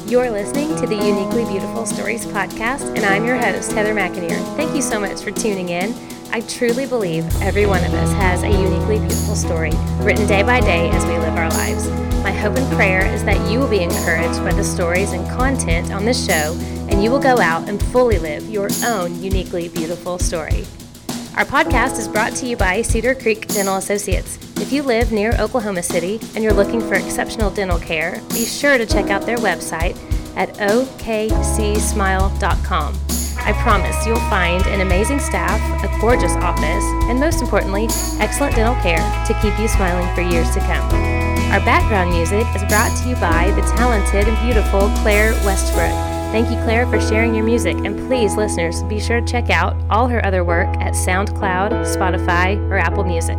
You're listening to the Uniquely Beautiful Stories podcast, and I'm your host, Heather McInerney. Thank you so much for tuning in. I truly believe every one of us has a uniquely beautiful story written day by day as we live our lives. My hope and prayer is that you will be encouraged by the stories and content on this show, and you will go out and fully live your own uniquely beautiful story. Our podcast is brought to you by Cedar Creek Dental Associates. If you live near Oklahoma City and you're looking for exceptional dental care, be sure to check out their website at okcsmile.com. I promise you'll find an amazing staff, a gorgeous office, and most importantly, excellent dental care to keep you smiling for years to come. Our background music is brought to you by the talented and beautiful Claire Westbrook. Thank you, Claire, for sharing your music, and please, listeners, be sure to check out all her other work at SoundCloud, Spotify, or Apple Music.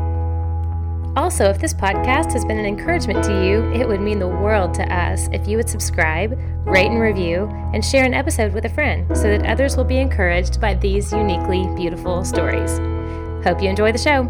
Also, if this podcast has been an encouragement to you, it would mean the world to us if you would subscribe, rate and review, and share an episode with a friend so that others will be encouraged by these uniquely beautiful stories. Hope you enjoy the show.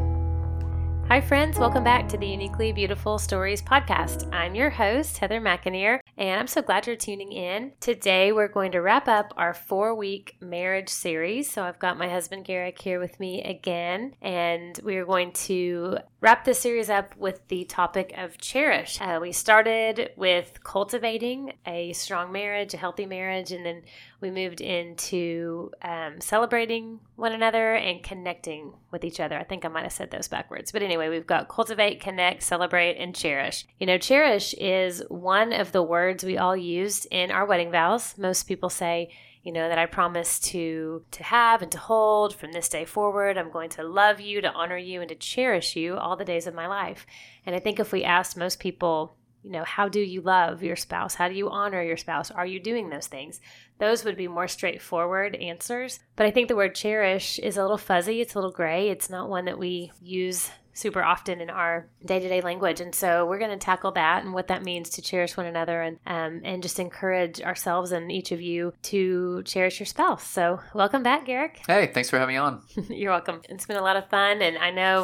Hi, friends. Welcome back to the Uniquely Beautiful Stories podcast. I'm your host, Heather McInerney, and I'm so glad you're tuning in. Today, we're going to wrap up our 4-week marriage series. So I've got my husband, Garrick, here with me again, and we are going to wrap this series up with the topic of cherish. We started with cultivating a strong marriage, a healthy marriage, and then we moved into celebrating one another and connecting with each other. I think I might have said those backwards. But anyway, we've got cultivate, connect, celebrate, and cherish. You know, cherish is one of the words we all used in our wedding vows. Most people say, you know, that I promise to have and to hold from this day forward. I'm going to love you, to honor you, and to cherish you all the days of my life. And I think if we asked most people, you know, how do you love your spouse? How do you honor your spouse? Are you doing those things? Those would be more straightforward answers. But I think the word cherish is a little fuzzy. It's a little gray. It's not one that we use super often in our day-to-day language. And so we're going to tackle that and what that means to cherish one another and just encourage ourselves and each of you to cherish your spouse. So welcome back, Garrick. Hey, thanks for having me on. You're welcome. It's been a lot of fun, and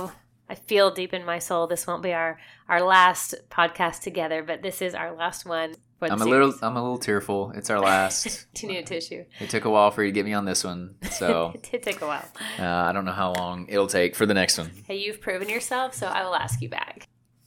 I feel deep in my soul this won't be our last podcast together, but this is our last one for the series. I'm a little tearful. It's our last. Do you need a tissue? It took a while for you to get me on this one, so It did take a while. I don't know how long it'll take for the next one. Hey, you've proven yourself, so I will ask you back.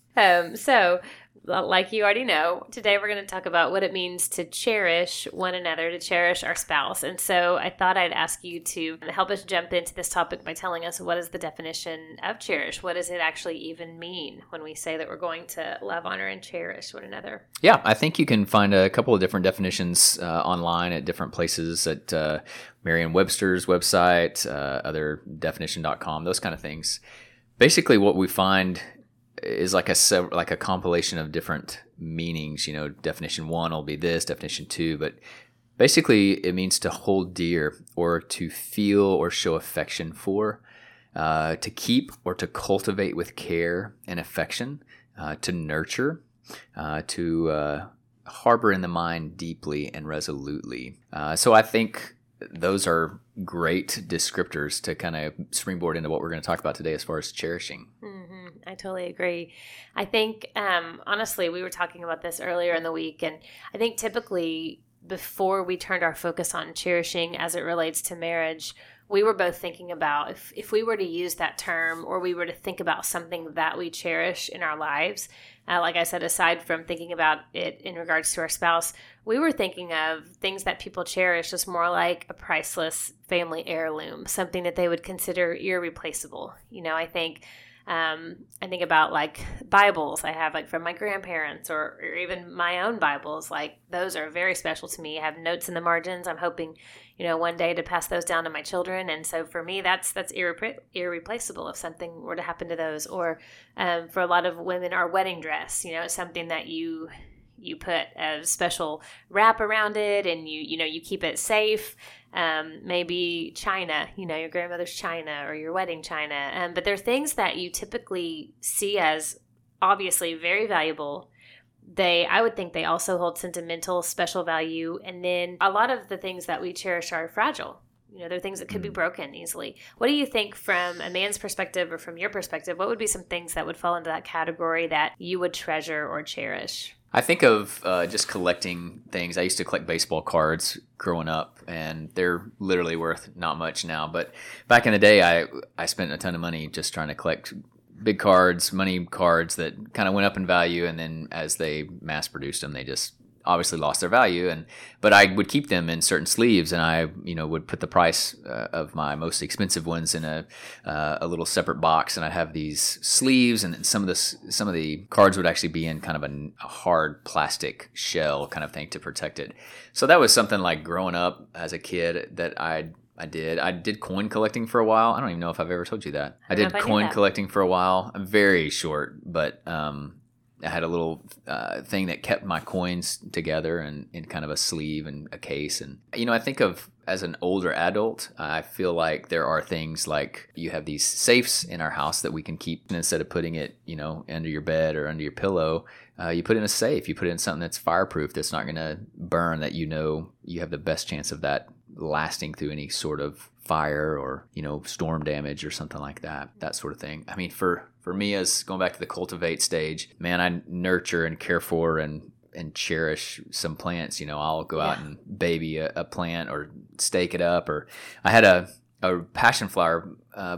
So like you already know, today we're going to talk about what it means to cherish one another, to cherish our spouse. And so I thought I'd ask you to help us jump into this topic by telling us, what is the definition of cherish? What does it actually even mean when we say that we're going to love, honor, and cherish one another? Yeah, I think you can find a couple of different definitions online at different places, at Merriam-Webster's website, other definition.com, those kind of things. Basically, what we find is like a compilation of different meanings. You know, definition 1 will be this, definition 2, but basically it means to hold dear or to feel or show affection for, to keep or to cultivate with care and affection, to nurture, to harbor in the mind deeply and resolutely. So I think those are great descriptors to kind of springboard into what we're going to talk about today as far as cherishing. Mm-hmm. I totally agree. I think, honestly, we were talking about this earlier in the week, and I think typically before we turned our focus on cherishing as it relates to marriage, we were both thinking about if we were to use that term, or we were to think about something that we cherish in our lives, like I said, aside from thinking about it in regards to our spouse, we were thinking of things that people cherish as more like a priceless family heirloom, something that they would consider irreplaceable. You know, I think about like Bibles I have like from my grandparents or even my own Bibles. Like those are very special to me. I have notes in the margins. I'm hoping, you know, one day to pass those down to my children. And so for me, that's irreplaceable if something were to happen to those. Or for a lot of women, our wedding dress, you know, it's something that you put a special wrap around it, and you keep it safe. Maybe china, you know, your grandmother's china or your wedding china. But there are things that you typically see as obviously very valuable. I would think they also hold sentimental, special value. And then a lot of the things that we cherish are fragile. You know, they're things that could be broken easily. What do you think from a man's perspective or from your perspective? What would be some things that would fall into that category that you would treasure or cherish? I think of just collecting things. I used to collect baseball cards growing up, and they're literally worth not much now. But back in the day, I spent a ton of money just trying to collect big cards, money cards that kind of went up in value, and then as they mass produced them, they just obviously lost their value. But I would keep them in certain sleeves, and I would put the price of my most expensive ones in a little separate box, and I'd have these sleeves, and some of the cards would actually be in kind of a hard plastic shell kind of thing to protect it. So that was something like growing up as a kid that I did coin collecting for a while. I don't even know if I've ever told you that. I did coin collecting for a while. I'm very short, but I had a little thing that kept my coins together and in kind of a sleeve and a case. And, I think of as an older adult, I feel like there are things like you have these safes in our house that we can keep, and instead of putting it, under your bed or under your pillow, you put it in a safe. You put it in something that's fireproof, that's not going to burn, that you have the best chance of that lasting through any sort of fire or, storm damage or something like that sort of thing. I mean, for me, as going back to the cultivate stage, man, I nurture and care for and cherish some plants. I'll go out and baby a plant or stake it up. Or I had a passion flower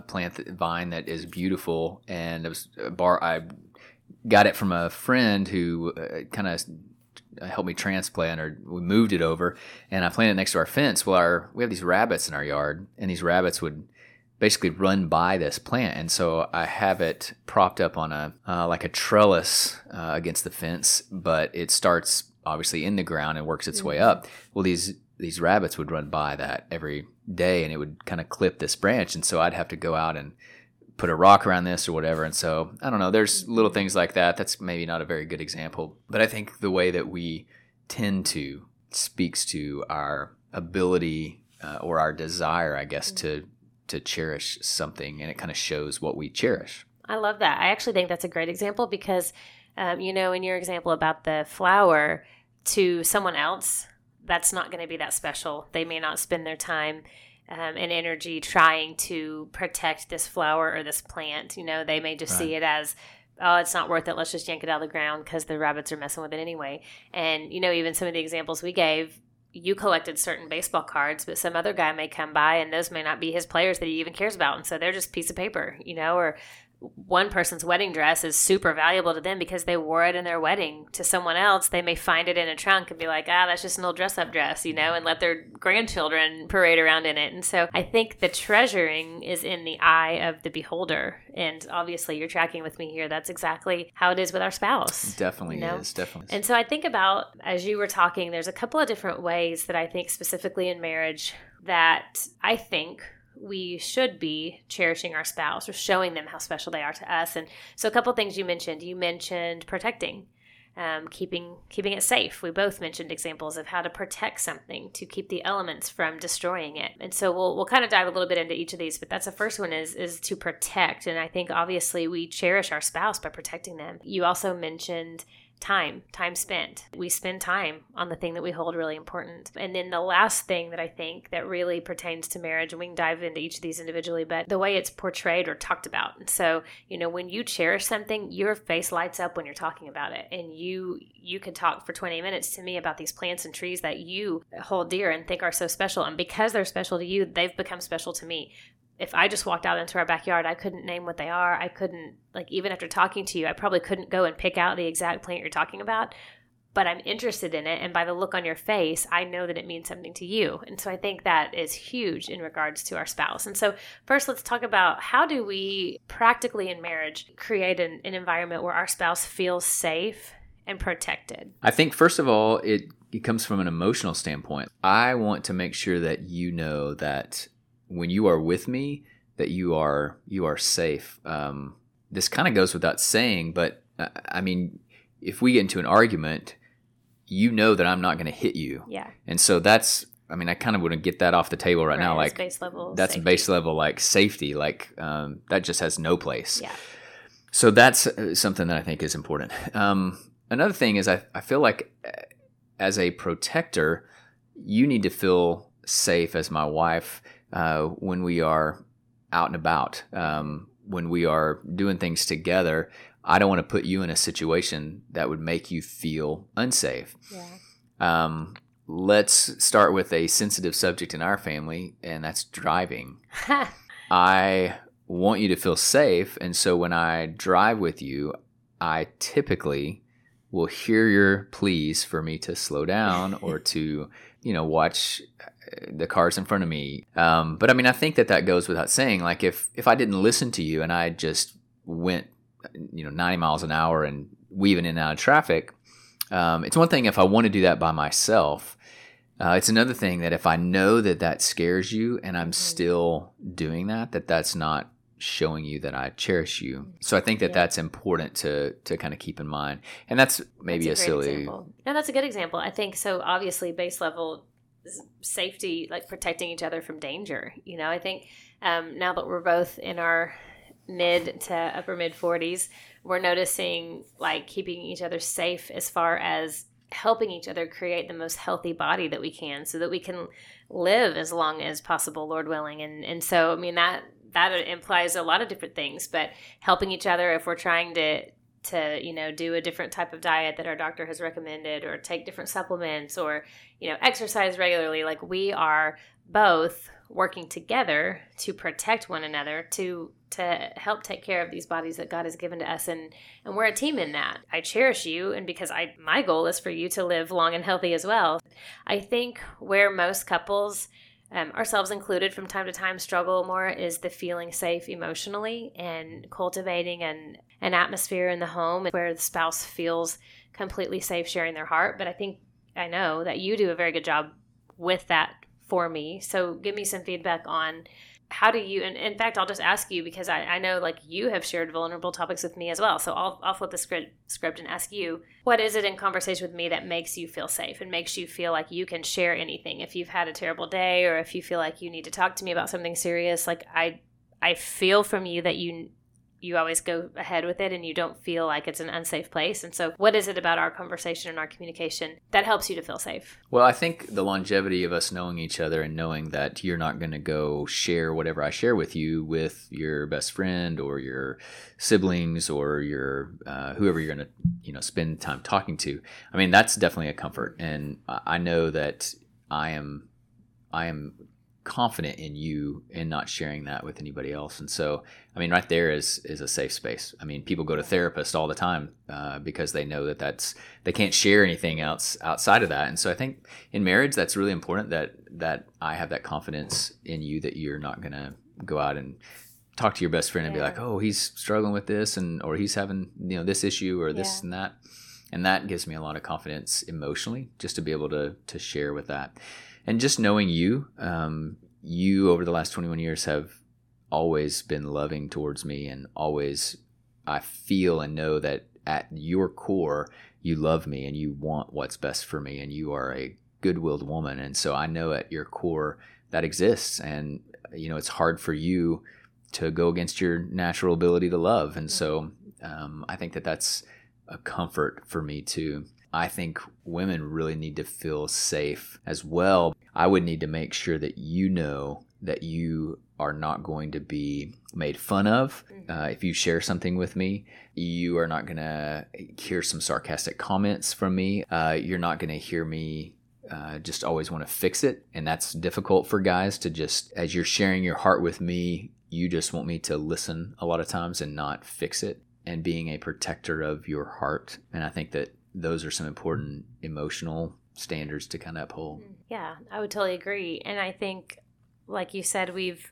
vine that is beautiful, and it was I got it from a friend who kind of helped me transplant, or we moved it over, and I planted it next to our fence. Well, we have these rabbits in our yard, and these rabbits would basically run by this plant, and so I have it propped up on like a trellis against the fence, but it starts obviously in the ground and works its way up. Well, these rabbits would run by that every day, and it would kind of clip this branch, and so I'd have to go out and put a rock around this or whatever. And so I don't know, there's little things like that. That's maybe not a very good example, but I think the way that we tend to speaks to our ability or our desire, I guess, to cherish something, and it kind of shows what we cherish. I love that. I actually think that's a great example because, in your example about the flower, to someone else, that's not going to be that special. They may not spend their time and energy trying to protect this flower or this plant. They may just see it as, oh, it's not worth it. Let's just yank it out of the ground because the rabbits are messing with it anyway. And, even some of the examples we gave, you collected certain baseball cards, but some other guy may come by and those may not be his players that he even cares about. And so they're just a piece of paper, or one person's wedding dress is super valuable to them because they wore it in their wedding. To someone else, they may find it in a trunk and be like, that's just an old dress-up dress, and let their grandchildren parade around in it. And so I think the treasuring is in the eye of the beholder. And obviously you're tracking with me here. That's exactly how it is with our spouse. Definitely is. And so I think about, as you were talking, there's a couple of different ways that I think specifically in marriage that I think we should be cherishing our spouse or showing them how special they are to us. And so a couple of things you mentioned protecting, keeping it safe. We both mentioned examples of how to protect something to keep the elements from destroying it. And so we'll kind of dive a little bit into each of these, but that's the first one is to protect. And I think obviously we cherish our spouse by protecting them. You also mentioned time spent. We spend time on the thing that we hold really important. And then the last thing that I think that really pertains to marriage, and we can dive into each of these individually, but the way it's portrayed or talked about. And so, when you cherish something, your face lights up when you're talking about it. And you could talk for 20 minutes to me about these plants and trees that you hold dear and think are so special. And because they're special to you, they've become special to me. If I just walked out into our backyard, I couldn't name what they are. I couldn't, even after talking to you, I probably couldn't go and pick out the exact plant you're talking about, but I'm interested in it. And by the look on your face, I know that it means something to you. And so I think that is huge in regards to our spouse. And so first, let's talk about how do we practically in marriage create an environment where our spouse feels safe and protected? I think, first of all, it comes from an emotional standpoint. I want to make sure that you know that when you are with me, that you are safe. This kind of goes without saying, but I mean, if we get into an argument, that I'm not going to hit you. Yeah. And so I kind of want to get that off the table right now. Like base level. That's safety. Base level, like safety. Like that just has no place. Yeah. So that's something that I think is important. Another thing is I feel like as a protector, you need to feel safe as my wife when we are out and about, when we are doing things together. I don't want to put you in a situation that would make you feel unsafe. Yeah. Let's start with a sensitive subject in our family, and that's driving. I want you to feel safe, and so when I drive with you, I typically will hear your pleas for me to slow down or to, watch the cars in front of me. But I mean, I think that goes without saying. Like if I didn't listen to you and I just went, 90 miles an hour and weaving in and out of traffic, it's one thing if I want to do that by myself. It's another thing that if I know that scares you and I'm still doing that's not showing you that I cherish you. So I think that's important to kind of keep in mind. And that's maybe that's a silly example. No, that's a good example. I think so. Obviously, base level safety, like protecting each other from danger. I think now that we're both in our mid to upper mid 40s, we're noticing like keeping each other safe as far as helping each other create the most healthy body that we can so that we can live as long as possible, Lord willing. And so, I mean, that implies a lot of different things, but helping each other if we're trying to do a different type of diet that our doctor has recommended, or take different supplements, or, exercise regularly. Like we are both working together to protect one another, to help take care of these bodies that God has given to us. And we're a team in that. I cherish you. And because my goal is for you to live long and healthy as well. I think where most couples, ourselves included, from time to time struggle more is the feeling safe emotionally and cultivating an atmosphere in the home where the spouse feels completely safe sharing their heart. But I know that you do a very good job with that for me. So give me some feedback on how do you, and in fact, I'll just ask you because I know like you have shared vulnerable topics with me as well. So I'll flip the script and ask you, what is it in conversation with me that makes you feel safe and makes you feel like you can share anything? If you've had a terrible day, or if you feel like you need to talk to me about something serious, like I feel from you that you always go ahead with it and you don't feel like it's an unsafe place. And so what is it about our conversation and our communication that helps you to feel safe? Well, I think the longevity of us knowing each other and knowing that you're not going to go share whatever I share with you with your best friend or your siblings or your whoever you're going to spend time talking to. I mean, that's definitely a comfort. And I know that I am confident in you and not sharing that with anybody else. And so, I mean, right there is a safe space. I mean, people go to therapists all the time because they know that they can't share anything else outside of that. And so I think in marriage, that's really important that I have that confidence in you that you're not going to go out and talk to your best friend and be like, oh, he's struggling with this or he's having, this issue or this and that. And that gives me a lot of confidence emotionally just to be able to share with that. And just knowing you over the last 21 years have always been loving towards me, and always I feel and know that at your core, you love me and you want what's best for me, and you are a good-willed woman. And so I know at your core that exists, and it's hard for you to go against your natural ability to love. And so I think that's a comfort for me too. I think women really need to feel safe as well. I would need to make sure that you know that you are not going to be made fun of. If you share something with me, you are not going to hear some sarcastic comments from me. You're not going to hear me just always want to fix it. And that's difficult for guys to just, as you're sharing your heart with me, you just want me to listen a lot of times and not fix it, and being a protector of your heart. And I think that those are some important emotional standards to kind of uphold. Yeah, I would totally agree. And I think, like you said, we've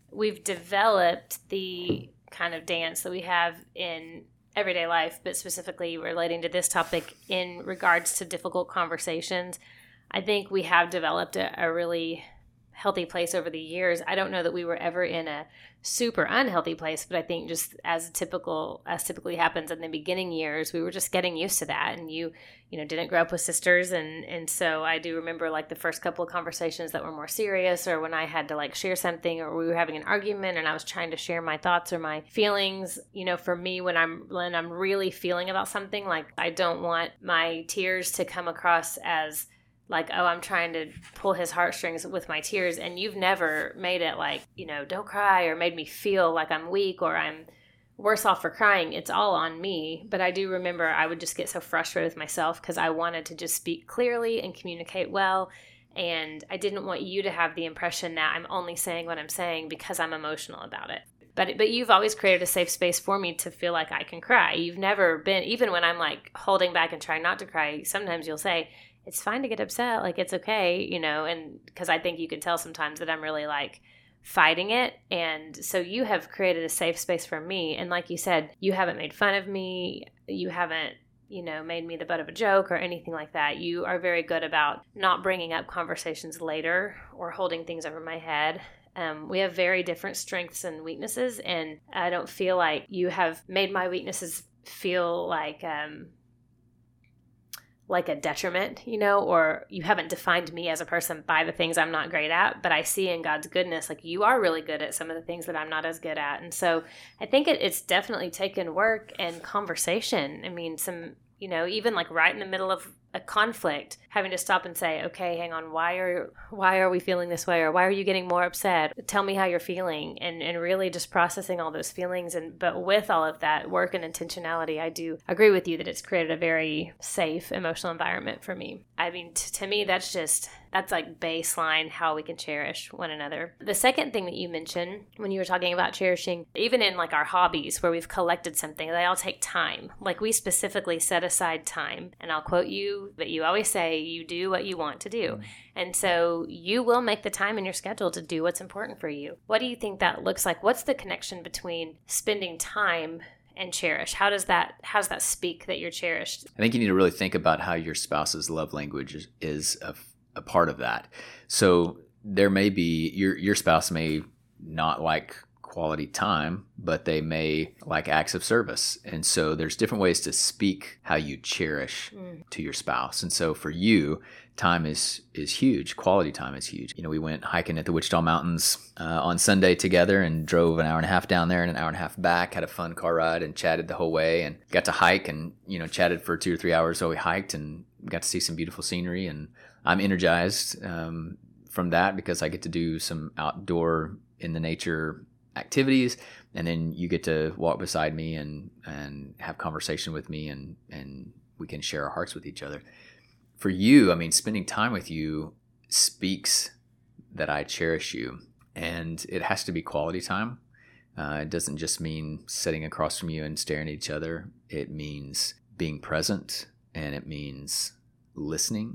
developed the kind of dance that we have in everyday life, but specifically relating to this topic in regards to difficult conversations. I think we have developed a really healthy place over the years. I don't know that we were ever in a super unhealthy place, but I think just as typically happens in the beginning years, we were just getting used to that. And you didn't grow up with sisters, and so I do remember like the first couple of conversations that were more serious, or when I had to like share something, or we were having an argument and I was trying to share my thoughts or my feelings. For me, when I'm really feeling about something, like I don't want my tears to come across as like, oh, I'm trying to pull his heartstrings with my tears. And you've never made it like, don't cry, or made me feel like I'm weak or I'm worse off for crying. It's all on me. But I do remember I would just get so frustrated with myself because I wanted to just speak clearly and communicate well. And I didn't want you to have the impression that I'm only saying what I'm saying because I'm emotional about it. But you've always created a safe space for me to feel like I can cry. You've never been, even when I'm like holding back and trying not to cry, sometimes you'll say, it's fine to get upset, like it's okay, and because I think you can tell sometimes that I'm really like fighting it. And so you have created a safe space for me. And like you said, you haven't made fun of me. You haven't, made me the butt of a joke or anything like that. You are very good about not bringing up conversations later or holding things over my head. We have very different strengths and weaknesses, and I don't feel like you have made my weaknesses feel like a detriment, or you haven't defined me as a person by the things I'm not great at, but I see in God's goodness, like you are really good at some of the things that I'm not as good at. And so I think it's definitely taken work and conversation. I mean, even like right in the middle of a conflict, having to stop and say, okay, hang on, why are we feeling this way? Or why are you getting more upset? Tell me how you're feeling, and really just processing all those feelings. But with all of that work and intentionality, I do agree with you that it's created a very safe emotional environment for me. I mean, to me, that's like baseline how we can cherish one another. The second thing that you mentioned when you were talking about cherishing, even in like our hobbies where we've collected something, they all take time. Like we specifically set aside time, and I'll quote you, but you always say you do what you want to do. And so you will make the time in your schedule to do what's important for you. What do you think that looks like? What's the connection between spending time and cherish? How does that speak that you're cherished? I think you need to really think about how your spouse's love language is a part of that. So there may be, your spouse may not like quality time, but they may like acts of service. And so there's different ways to speak how you cherish to your spouse. And so for you, time is huge. Quality time is huge. We went hiking at the Wichita Mountains on Sunday together and drove an hour and a half down there and an hour and a half back, had a fun car ride and chatted the whole way, and got to hike and, chatted for 2 or 3 hours while we hiked and got to see some beautiful scenery. And I'm energized from that because I get to do some outdoor in the nature activities, and then you get to walk beside me and have conversation with me, and we can share our hearts with each other. For you, I mean, spending time with you speaks that I cherish you, and it has to be quality time. It doesn't just mean sitting across from you and staring at each other. It means being present, and it means listening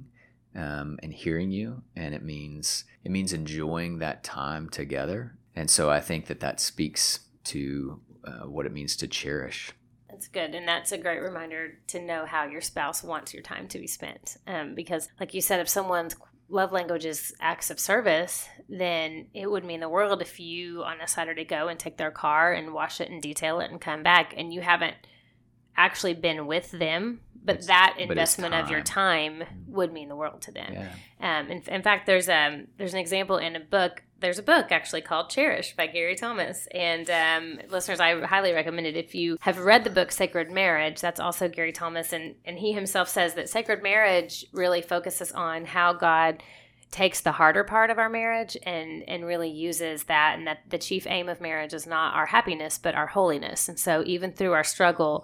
and hearing you, and it means enjoying that time together. And so I think that speaks to what it means to cherish. That's good. And that's a great reminder to know how your spouse wants your time to be spent. Because like you said, if someone's love language is acts of service, then it would mean the world if you on a Saturday go and take their car and wash it and detail it and come back and you haven't actually been with them. But that investment of your time would mean the world to them. Yeah. In fact, there's an example in a book. There's a book actually called Cherish by Gary Thomas. And listeners, I highly recommend it. If you have read the book Sacred Marriage, that's also Gary Thomas. And he himself says that sacred marriage really focuses on how God takes the harder part of our marriage and really uses that, and that the chief aim of marriage is not our happiness, but our holiness. And so even through our struggle,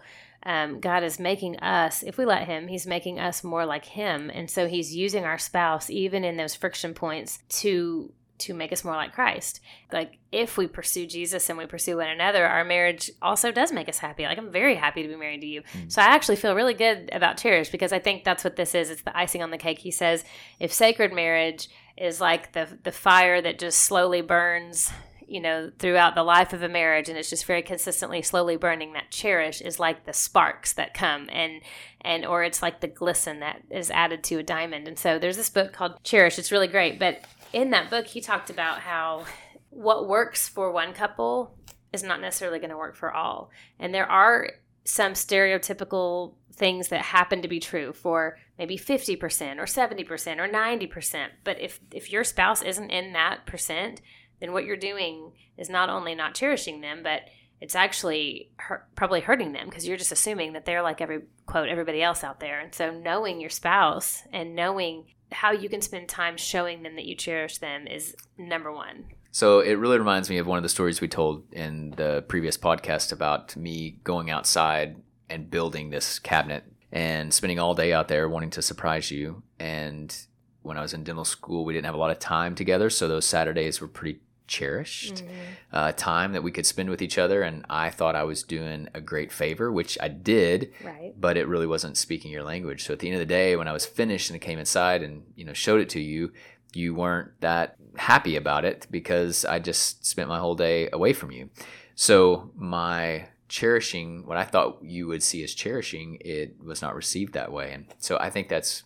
God is making us, if we let him, he's making us more like him. And so he's using our spouse, even in those friction points, to make us more like Christ. Like if we pursue Jesus and we pursue one another, our marriage also does make us happy. Like I'm very happy to be married to you. So I actually feel really good about Cherish because I think that's what this is. It's the icing on the cake. He says, if sacred marriage is like the fire that just slowly burns, throughout the life of a marriage, and it's just very consistently slowly burning, that cherish is like the sparks that come and or it's like the glisten that is added to a diamond. And so there's this book called Cherish. It's really great. But in that book, he talked about how what works for one couple is not necessarily going to work for all. And there are some stereotypical things that happen to be true for maybe 50% or 70% or 90%. But if your spouse isn't in that percent, then what you're doing is not only not cherishing them, but it's actually probably hurting them because you're just assuming that they're like everybody else out there. And so knowing your spouse and knowing how you can spend time showing them that you cherish them is number one. So it really reminds me of one of the stories we told in the previous podcast about me going outside and building this cabinet and spending all day out there wanting to surprise you. And when I was in dental school, we didn't have a lot of time together. So those Saturdays were pretty cherished time that we could spend with each other. And I thought I was doing a great favor, which I did, right, but it really wasn't speaking your language. So at the end of the day, when I was finished and came inside and, showed it to you, you weren't that happy about it because I just spent my whole day away from you. So my cherishing, what I thought you would see as cherishing, it was not received that way. And so I think that's,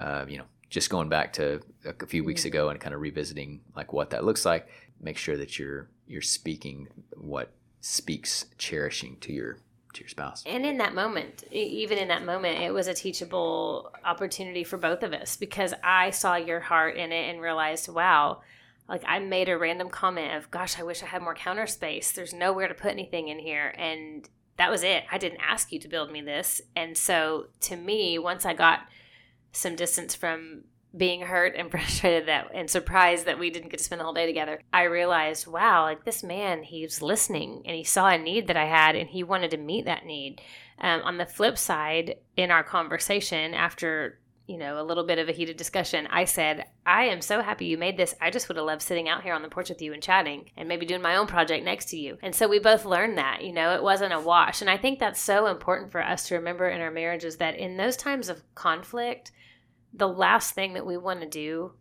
just going back to a few weeks ago and kind of revisiting like what that looks like, make sure that you're speaking what speaks cherishing to your spouse. And in that moment, even in that moment, it was a teachable opportunity for both of us because I saw your heart in it and realized, wow, like I made a random comment of, gosh, I wish I had more counter space. There's nowhere to put anything in here. And that was it. I didn't ask you to build me this. And so to me, once I got some distance from being hurt and frustrated and surprised that we didn't get to spend the whole day together, I realized, wow, like this man, he's listening and he saw a need that I had and he wanted to meet that need. On the flip side, in our conversation after, a little bit of a heated discussion, I said, I am so happy you made this. I just would have loved sitting out here on the porch with you and chatting and maybe doing my own project next to you. And so we both learned that, it wasn't a wash. And I think that's so important for us to remember in our marriages that in those times of conflict, the last thing that we want to do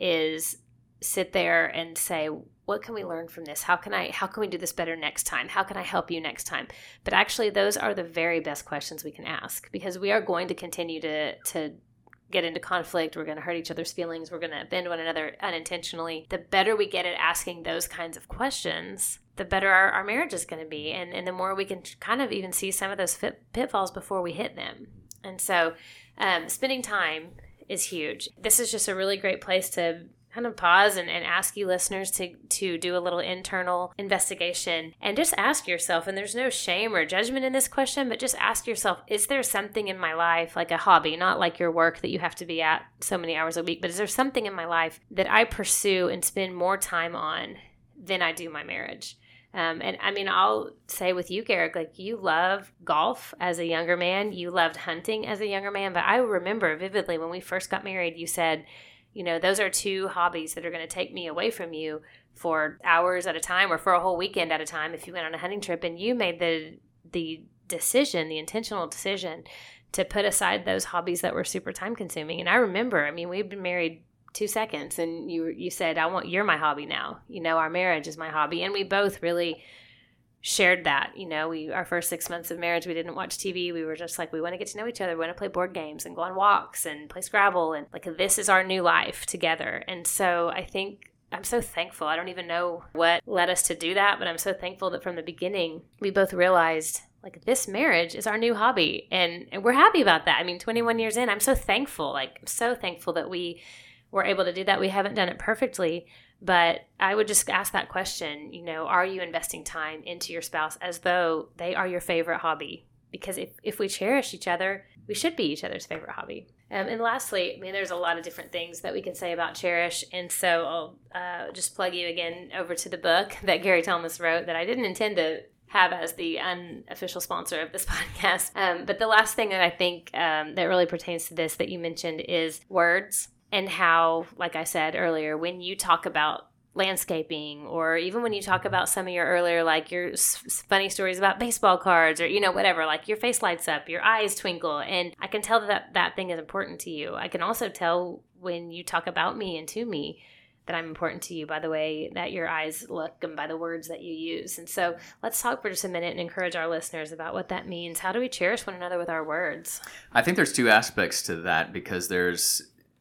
is sit there and say, what can we learn from this? How can we do this better next time? How can I help you next time? But actually, those are the very best questions we can ask because we are going to continue to get into conflict. We're going to hurt each other's feelings. We're going to offend one another unintentionally. The better we get at asking those kinds of questions, the better our marriage is going to be. And the more we can kind of even see some of those pitfalls before we hit them. And so spending time is huge. This is just a really great place to kind of pause and ask you listeners to do a little internal investigation and just ask yourself, and there's no shame or judgment in this question, but just ask yourself, is there something in my life, like a hobby, not like your work that you have to be at so many hours a week, but is there something in my life that I pursue and spend more time on than I do my marriage? And I mean, I'll say with you, Garrick, like you love golf as a younger man. You loved hunting as a younger man. But I remember vividly when we first got married, you said, those are two hobbies that are going to take me away from you for hours at a time or for a whole weekend at a time if you went on a hunting trip. And you made the decision, the intentional decision to put aside those hobbies that were super time consuming. And I remember, we've been married 2 seconds and you said, you're my hobby now. Our marriage is my hobby. And we both really shared that. Our first 6 months of marriage, we didn't watch TV. We were just like, we want to get to know each other. We want to play board games and go on walks and play Scrabble. And like, this is our new life together. And so I think I'm so thankful. I don't even know what led us to do that, but I'm so thankful that from the beginning, we both realized like this marriage is our new hobby. And we're happy about that. 21 years in, I'm so thankful. I'm so thankful that we were able to do that. We haven't done it perfectly, but I would just ask that question, are you investing time into your spouse as though they are your favorite hobby? Because if we cherish each other, we should be each other's favorite hobby. And lastly, there's a lot of different things that we can say about cherish. And so I'll just plug you again over to the book that Gary Thomas wrote that I didn't intend to have as the unofficial sponsor of this podcast. But the last thing that I think that really pertains to this that you mentioned is words. And how, like I said earlier, when you talk about landscaping or even when you talk about some of your earlier, like your funny stories about baseball cards or, whatever, like your face lights up, your eyes twinkle. And I can tell that thing is important to you. I can also tell when you talk about me and to me that I'm important to you by the way that your eyes look and by the words that you use. And so let's talk for just a minute and encourage our listeners about what that means. How do we cherish one another with our words? I think there's two aspects to that because there's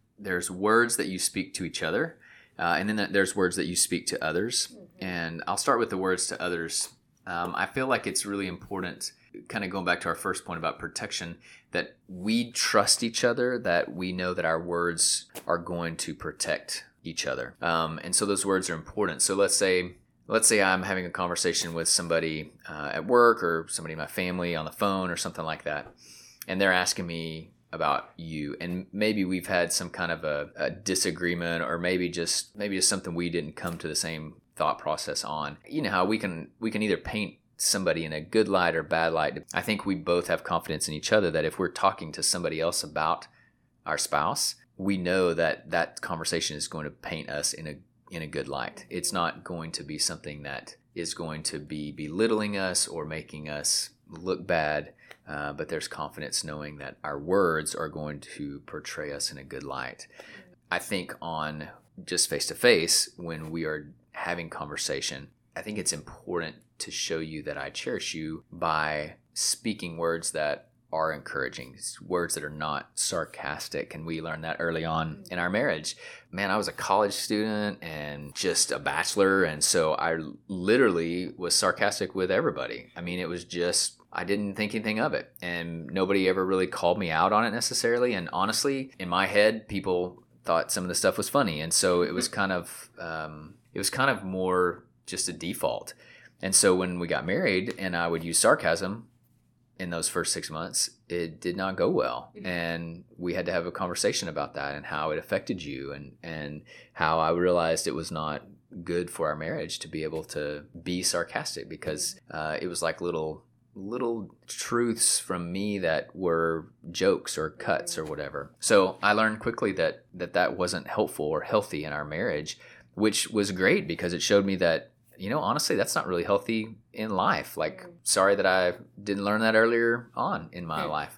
words that you speak to each other, and then there's words that you speak to others. Mm-hmm. And I'll start with the words to others. I feel like it's really important, kind of going back to our first point about protection, that we trust each other, that we know that our words are going to protect each other. And so those words are important. So let's say I'm having a conversation with somebody at work or somebody in my family on the phone or something like that, and they're asking me about you, and maybe we've had some kind of a disagreement, or maybe just something we didn't come to the same thought process on, you know, how we can either paint somebody in a good light or bad light. I think we both have confidence in each other that if we're talking to somebody else about our spouse, we know that that conversation is going to paint us in a good light. It's not going to be something that is going to be belittling us or making us look bad, but there's confidence knowing that our words are going to portray us in a good light. I think on just face-to-face, when we are having conversation, I think it's important to show you that I cherish you by speaking words that are encouraging, words that are not sarcastic. And we learned that early on in our marriage. Man, I was a college student and just a bachelor. And so I literally was sarcastic with everybody. I mean, it was just, I didn't think anything of it. And nobody ever really called me out on it necessarily. And honestly, in my head, people thought some of the stuff was funny. And so it was kind of more just a default. And so when we got married and I would use sarcasm in those first 6 months, it did not go well. And we had to have a conversation about that and how it affected you and how I realized it was not good for our marriage to be able to be sarcastic because it was like little truths from me that were jokes or cuts or whatever. So I learned quickly that wasn't helpful or healthy in our marriage, which was great because it showed me that, you know, honestly, that's not really healthy in life. Like, sorry that I didn't learn that earlier on in my life.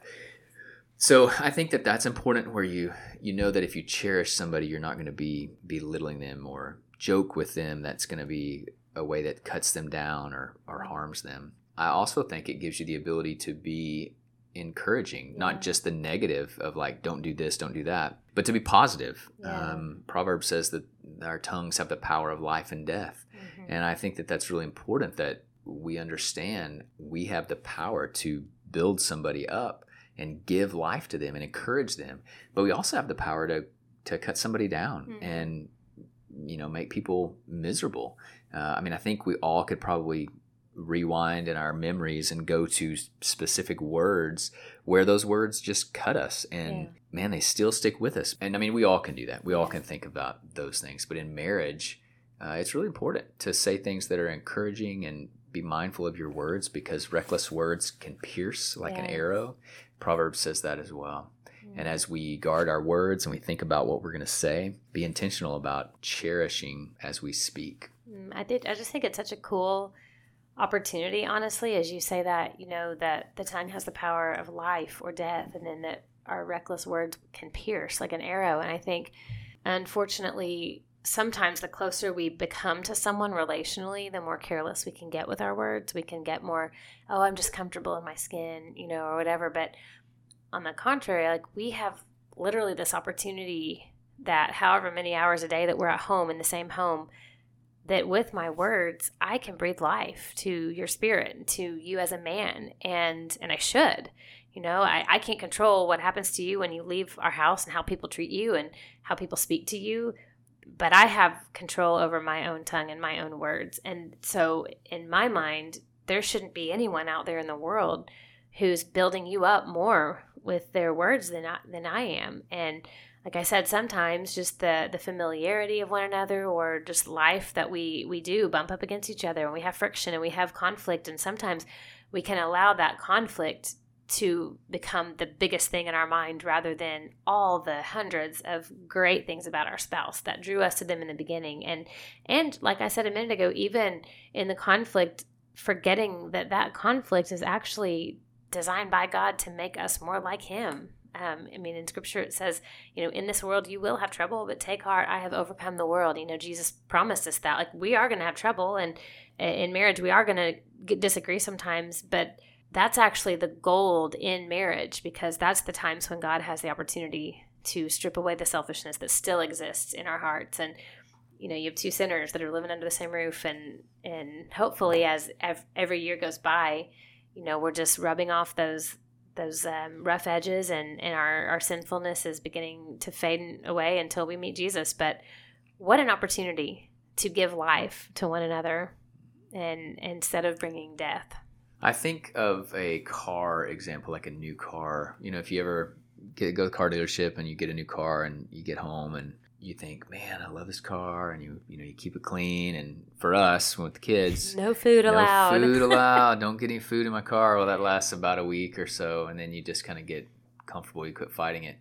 So I think that that's important where you know that if you cherish somebody, you're not going to be belittling them or joke with them. That's going to be a way that cuts them down or harms them. I also think it gives you the ability to be encouraging, not just the negative of like, don't do this, don't do that, but to be positive. Proverbs says that our tongues have the power of life and death. And I think that that's really important that we understand we have the power to build somebody up and give life to them and encourage them. But we also have the power to cut somebody down and, you know, make people miserable. I mean, I think we all could probably rewind in our memories and go to specific words where those words just cut us and man, they still stick with us. And I mean, we all can do that. We all can think about those things, but in marriage, it's really important to say things that are encouraging and be mindful of your words because reckless words can pierce like an arrow. Proverbs says that as well. And as we guard our words and we think about what we're going to say, be intentional about cherishing as we speak. I just think it's such a cool opportunity, honestly, as you say that, you know, that the tongue has the power of life or death, and then that our reckless words can pierce like an arrow. And I think, unfortunately, sometimes the closer we become to someone relationally, the more careless we can get with our words. We can get more, oh, I'm just comfortable in my skin, you know, or whatever. But on the contrary, like we have literally this opportunity that however many hours a day that we're at home in the same home, that with my words, I can breathe life to your spirit, to you as a man. And I should, you know, I can't control what happens to you when you leave our house and how people treat you and how people speak to you. But I have control over my own tongue and my own words. And so in my mind, there shouldn't be anyone out there in the world who's building you up more with their words than I am. And like I said, sometimes just the familiarity of one another or just life that we do bump up against each other and we have friction and we have conflict. And sometimes we can allow that conflict to become the biggest thing in our mind rather than all the hundreds of great things about our spouse that drew us to them in the beginning. And like I said a minute ago, even in the conflict, forgetting that conflict is actually designed by God to make us more like Him. I mean, in Scripture it says, you know, in this world you will have trouble, but take heart, I have overcome the world. You know, Jesus promised us that. Like, we are going to have trouble, and in marriage we are going to disagree sometimes, but that's actually the gold in marriage, because that's the times when God has the opportunity to strip away the selfishness that still exists in our hearts. And, you know, you have two sinners that are living under the same roof, and hopefully as every year goes by, you know, we're just rubbing off those rough edges, and our sinfulness is beginning to fade away until we meet Jesus. But what an opportunity to give life to one another, and instead of bringing death. I think of a car example, like a new car. You know, if you ever go to the car dealership and you get a new car and you get home and you think, man, I love this car, and you keep it clean. And for us, with the kids, no food allowed. No food allowed. Don't get any food in my car. Well, that lasts about a week or so, and then you just kind of get comfortable. You quit fighting it.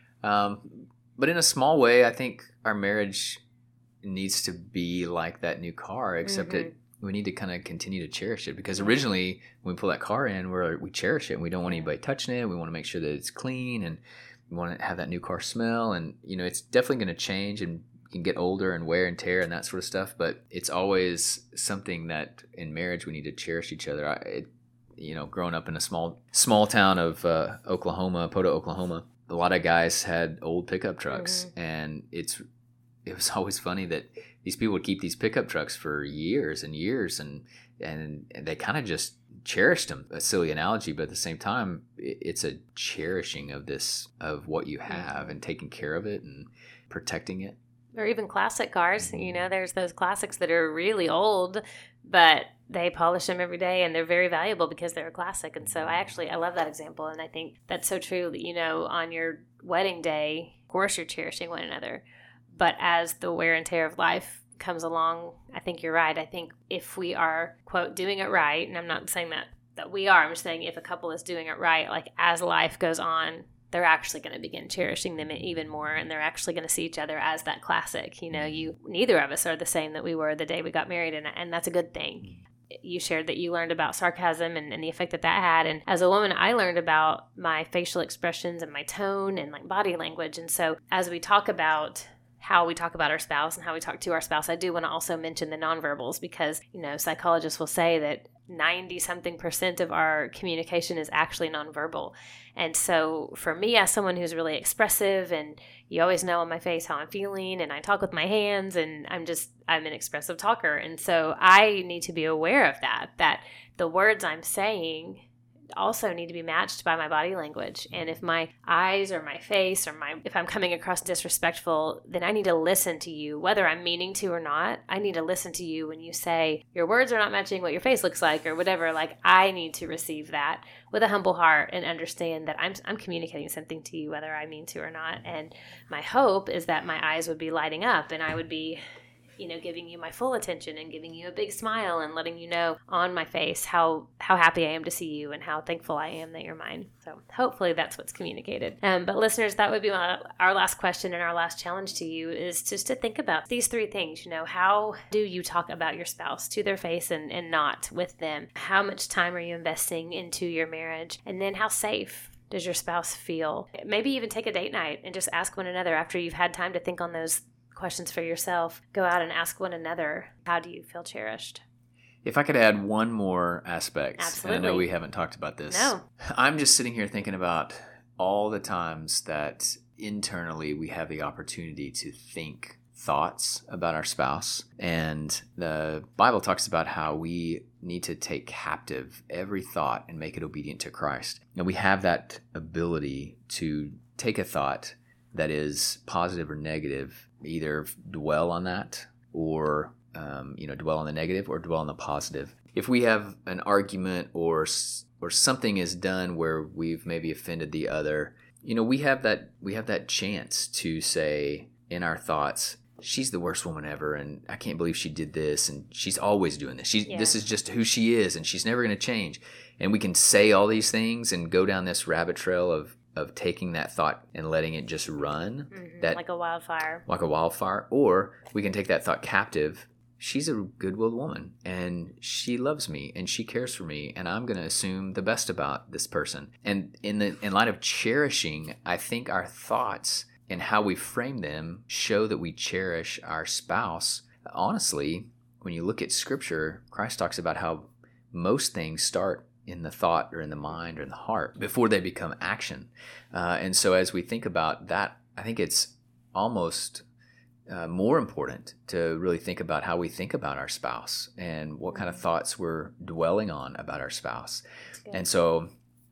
But in a small way, I think our marriage needs to be like that new car, except that we need to kind of continue to cherish it, because originally when we pull that car in, we cherish it, and we don't want anybody touching it. We want to make sure that it's clean, and we want to have that new car smell. And it's definitely going to change, and you can get older and wear and tear and that sort of stuff, but it's always something that in marriage we need to cherish each other. Growing up in a small town of Oklahoma, Poto, Oklahoma, a lot of guys had old pickup trucks, and it was always funny that these people would keep these pickup trucks for years and years, and they kind of just cherished them. A silly analogy, but at the same time, it's a cherishing of what you have and taking care of it and protecting it. Or even classic cars. There's those classics that are really old, but they polish them every day, and they're very valuable because they're a classic. And so I love that example, and I think that's so true. On your wedding day, of course you're cherishing one another, but as the wear and tear of life comes along, I think you're right. I think if we are, quote, doing it right, and I'm not saying that we are, I'm just saying if a couple is doing it right, like as life goes on, they're actually going to begin cherishing them even more, and they're actually going to see each other as that classic. Neither of us are the same that we were the day we got married, and that's a good thing. You shared that you learned about sarcasm and the effect that had. And as a woman, I learned about my facial expressions and my tone and like body language. And so as we talk about how we talk about our spouse and how we talk to our spouse, I do want to also mention the nonverbals, because, psychologists will say that 90-something% of our communication is actually nonverbal. And so for me, as someone who's really expressive, and you always know on my face how I'm feeling, and I talk with my hands, and I'm an expressive talker. And so I need to be aware of that the words I'm saying also need to be matched by my body language. And if my eyes or my face or if I'm coming across disrespectful, then I need to listen to you, whether I'm meaning to or not. I need to listen to you when you say your words are not matching what your face looks like or whatever. Like, I need to receive that with a humble heart and understand that I'm communicating something to you, whether I mean to or not. And my hope is that my eyes would be lighting up, and I would be giving you my full attention and giving you a big smile and letting you know on my face how happy I am to see you and how thankful I am that you're mine. So hopefully that's what's communicated. But listeners, that would be our last question, and our last challenge to you is just to think about these three things. How do you talk about your spouse to their face and not with them? How much time are you investing into your marriage? And then how safe does your spouse feel? Maybe even take a date night and just ask one another after you've had time to think on those questions for yourself. Go out and ask one another, how do you feel cherished? If I could add one more aspect. Absolutely. And I know we haven't talked about this. No. I'm just sitting here thinking about all the times that internally we have the opportunity to think thoughts about our spouse. And the Bible talks about how we need to take captive every thought and make it obedient to Christ. And we have that ability to take a thought that is positive or negative, either dwell on that or dwell on the negative or dwell on the positive. If we have an argument or something is done where we've maybe offended the other, we have that chance to say in our thoughts, she's the worst woman ever, and I can't believe she did this, and she's always doing this. This is just who she is, and she's never going to change. And we can say all these things and go down this rabbit trail of taking that thought and letting it just run. Mm-hmm. Like a wildfire. Or we can take that thought captive. She's a good-willed woman, and she loves me, and she cares for me, and I'm going to assume the best about this person. And in light of cherishing, I think our thoughts and how we frame them show that we cherish our spouse. Honestly, when you look at Scripture, Christ talks about how most things start in the thought or in the mind or in the heart before they become action. And so as we think about that, I think it's almost more important to really think about how we think about our spouse and what kind of thoughts we're dwelling on about our spouse. And so,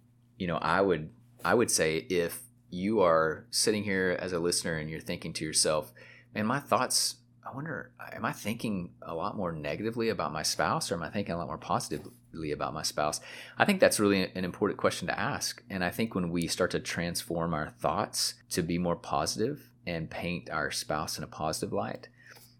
I would say if you are sitting here as a listener and you're thinking to yourself, man, my thoughts I wonder, am I thinking a lot more negatively about my spouse, or am I thinking a lot more positively about my spouse? I think that's really an important question to ask. And I think when we start to transform our thoughts to be more positive and paint our spouse in a positive light,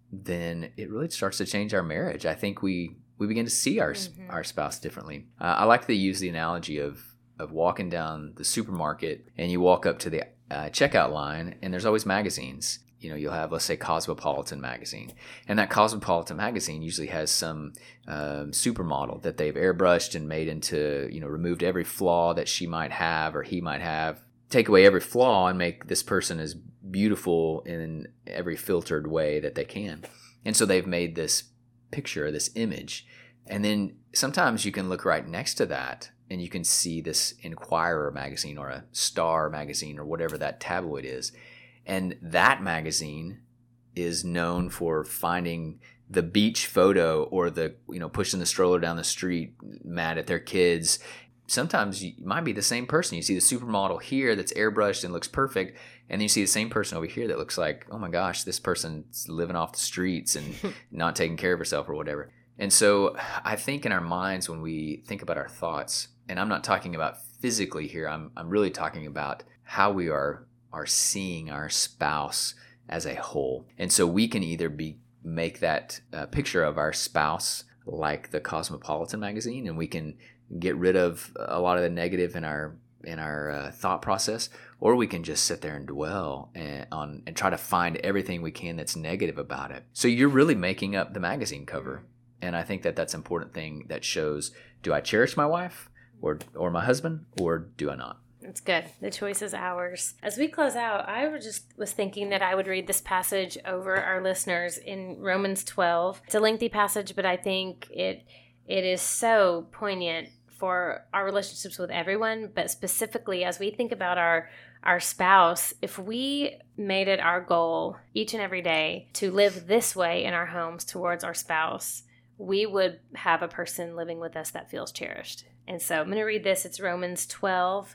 then it really starts to change our marriage. I think we begin to see our spouse differently. I like to use the analogy of walking down the supermarket, and you walk up to the checkout line, and there's always magazines. You'll have, let's say, Cosmopolitan magazine. And that Cosmopolitan magazine usually has some supermodel that they've airbrushed and made into, removed every flaw that she might have or he might have. Take away every flaw and make this person as beautiful in every filtered way that they can. And so they've made this picture, this image. And then sometimes you can look right next to that and you can see this Inquirer magazine or a Star magazine or whatever that tabloid is. And that magazine is known for finding the beach photo or the, pushing the stroller down the street, mad at their kids. Sometimes you might be the same person. You see the supermodel here that's airbrushed and looks perfect. And then you see the same person over here that looks like, oh my gosh, this person's living off the streets and not taking care of herself or whatever. And so I think in our minds, when we think about our thoughts, and I'm not talking about physically here, I'm really talking about how we are seeing our spouse as a whole. And so we can either make that picture of our spouse like the Cosmopolitan magazine, and we can get rid of a lot of the negative in our thought process, or we can just sit there and dwell and try to find everything we can that's negative about it. So you're really making up the magazine cover. And I think that that's an important thing that shows, do I cherish my wife or my husband, or do I not? It's good. The choice is ours. As we close out, I was thinking that I would read this passage over our listeners in Romans 12. It's a lengthy passage, but I think it is so poignant for our relationships with everyone, but specifically as we think about our spouse. If we made it our goal each and every day to live this way in our homes towards our spouse, we would have a person living with us that feels cherished. And so I'm going to read this. It's Romans 12,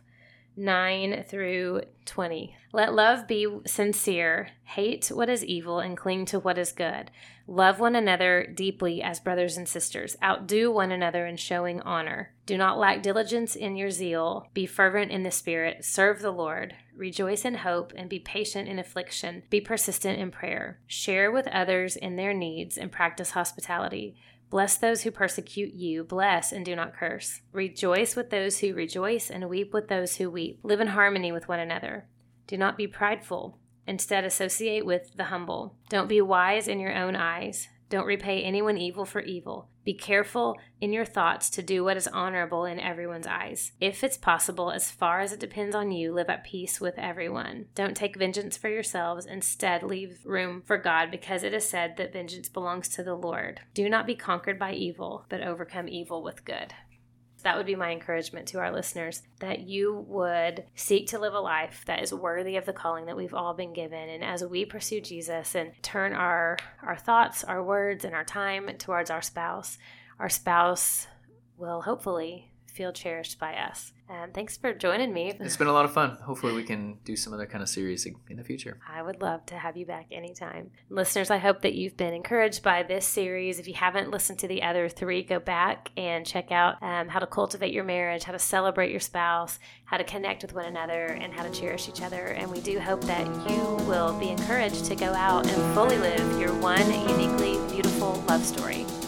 9 through 20. Let love be sincere, hate what is evil, and cling to what is good. Love one another deeply as brothers and sisters. Outdo one another in showing honor. Do not lack diligence in your zeal. Be fervent in the Spirit. Serve the Lord. Rejoice in hope and be patient in affliction. Be persistent in prayer. Share with others in their needs and practice hospitality. Bless those who persecute you. Bless and do not curse. Rejoice with those who rejoice and weep with those who weep. Live in harmony with one another. Do not be prideful. Instead, associate with the humble. Don't be wise in your own eyes. Don't repay anyone evil for evil. Be careful in your thoughts to do what is honorable in everyone's eyes. If it's possible, as far as it depends on you, live at peace with everyone. Don't take vengeance for yourselves. Instead, leave room for God, because it is said that vengeance belongs to the Lord. Do not be conquered by evil, but overcome evil with good. That would be my encouragement to our listeners, that you would seek to live a life that is worthy of the calling that we've all been given. And as we pursue Jesus and turn our thoughts, our words, and our time towards our spouse will hopefully feel cherished by us. Thanks for joining me. It's been a lot of fun. Hopefully we can do some other kind of series in the future. I would love to have you back anytime. Listeners, I hope that you've been encouraged by this series. If you haven't listened to the other 3, go back and check out how to cultivate your marriage, how to celebrate your spouse, how to connect with one another, and how to cherish each other. And we do hope that you will be encouraged to go out and fully live your one uniquely beautiful love story.